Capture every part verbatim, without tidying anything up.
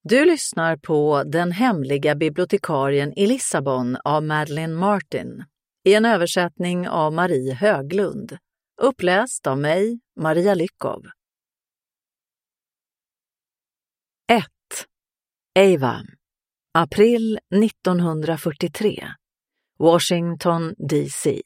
Du lyssnar på Den hemliga bibliotekarien i Lissabon av Madeleine Martin i en översättning av Marie Höglund, uppläst av mig, Maria Lyckov. ett. Ava. April nittonhundrafyrtiotre. Washington D C.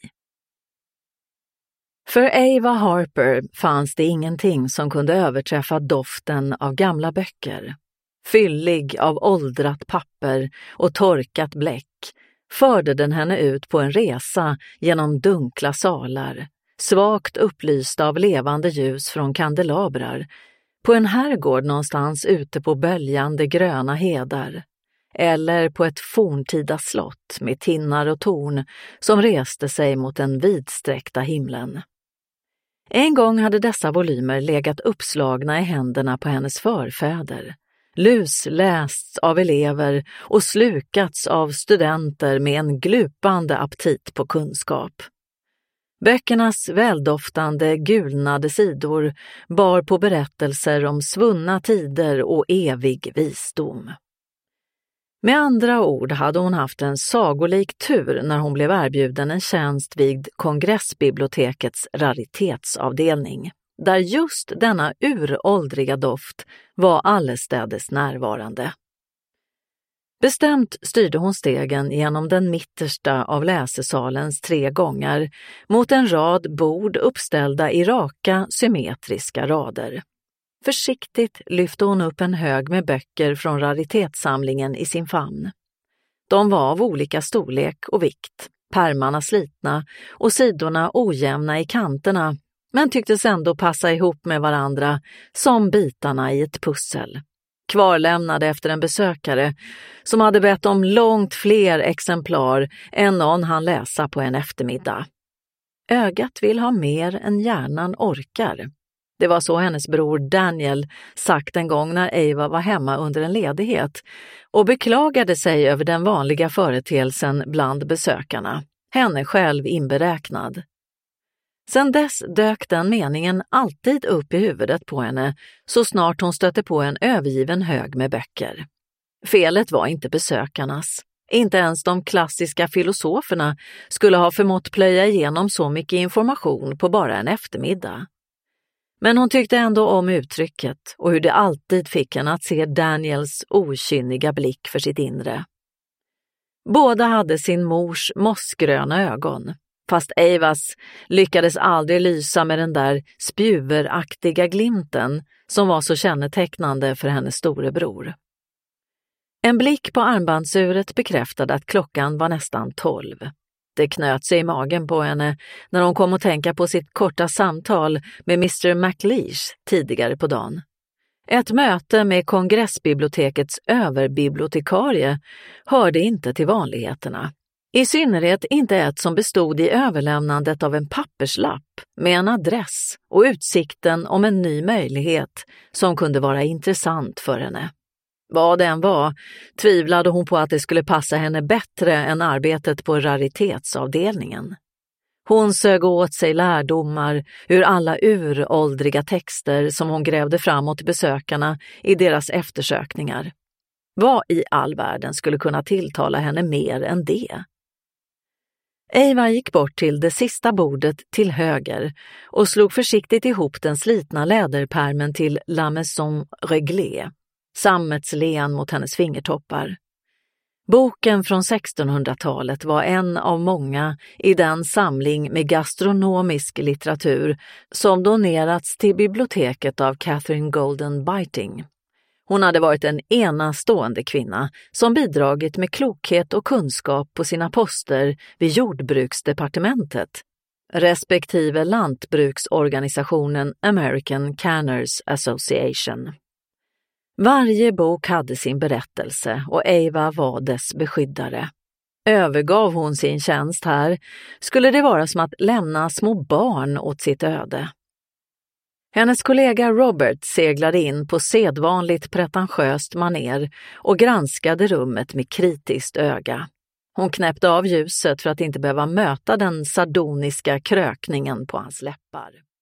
För Ava Harper fanns det ingenting som kunde överträffa doften av gamla böcker. Fyllig av åldrat papper och torkat bläck förde den henne ut på en resa genom dunkla salar, svagt upplysta av levande ljus från kandelabrar, på en herrgård någonstans ute på böljande gröna hedar, eller på ett forntida slott med tinnar och torn som reste sig mot den vidsträckta himlen. En gång hade dessa volymer legat uppslagna i händerna på hennes förfäder, luslästs av elever och slukats av studenter med en glupande aptit på kunskap. Böckernas väldoftande gulnade sidor bar på berättelser om svunna tider och evig visdom. Med andra ord hade hon haft en sagolik tur när hon blev erbjuden en tjänst vid kongressbibliotekets raritetsavdelning, där just denna uråldriga doft var allestädes närvarande. Bestämt styrde hon stegen genom den mittersta av läsesalens tre gångar mot en rad bord uppställda i raka, symmetriska rader. Försiktigt lyfte hon upp en hög med böcker från raritetssamlingen i sin famn. De var av olika storlek och vikt, pärmarna slitna och sidorna ojämna i kanterna, men tycktes ändå passa ihop med varandra som bitarna i ett pussel. Kvarlämnade efter en besökare som hade bett om långt fler exemplar än någon han läsa på en eftermiddag. Ögat vill ha mer än hjärnan orkar. Det var så hennes bror Daniel sagt en gång när Ava var hemma under en ledighet och beklagade sig över den vanliga företeelsen bland besökarna, henne själv inberäknad. Sedan dess dök den meningen alltid upp i huvudet på henne så snart hon stötte på en övergiven hög med böcker. Felet var inte besökarnas. Inte ens de klassiska filosoferna skulle ha förmått plöja igenom så mycket information på bara en eftermiddag. Men hon tyckte ändå om uttrycket och hur det alltid fick henne att se Daniels okynniga blick för sitt inre. Båda hade sin mors mossgröna ögon, fast Avas lyckades aldrig lysa med den där spjuveraktiga glimten som var så kännetecknande för hennes storebror. En blick på armbandsuret bekräftade att klockan var nästan tolv. Det knöt sig i magen på henne när hon kom att tänka på sitt korta samtal med mister McLeish tidigare på dagen. Ett möte med kongressbibliotekets överbibliotekarie hörde inte till vanligheterna. I synnerhet inte ett som bestod i överlämnandet av en papperslapp med en adress och utsikten om en ny möjlighet som kunde vara intressant för henne. Vad det än var, tvivlade hon på att det skulle passa henne bättre än arbetet på raritetsavdelningen. Hon sög åt sig lärdomar ur alla uråldriga texter som hon grävde framåt besökarna i deras eftersökningar. Vad i all världen skulle kunna tilltala henne mer än det? Ava gick bort till det sista bordet till höger och slog försiktigt ihop den slitna läderpärmen till La Maison Réglée, sammetslen mot hennes fingertoppar. Boken från sextonhundratalet var en av många i den samling med gastronomisk litteratur som donerats till biblioteket av Catherine Golden Biting. Hon hade varit en enastående kvinna som bidragit med klokhet och kunskap på sina poster vid jordbruksdepartementet, respektive lantbruksorganisationen American Canners Association. Varje bok hade sin berättelse och Ava var dess beskyddare. Övergav hon sin tjänst här skulle det vara som att lämna små barn åt sitt öde. Hennes kollega Robert seglade in på sedvanligt pretentiöst maner och granskade rummet med kritiskt öga. Hon knäppte av ljuset för att inte behöva möta den sardoniska krökningen på hans läppar.